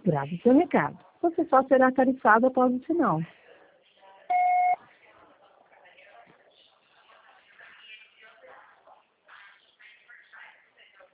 Grave seu recado. Você só será tarifado após o sinal.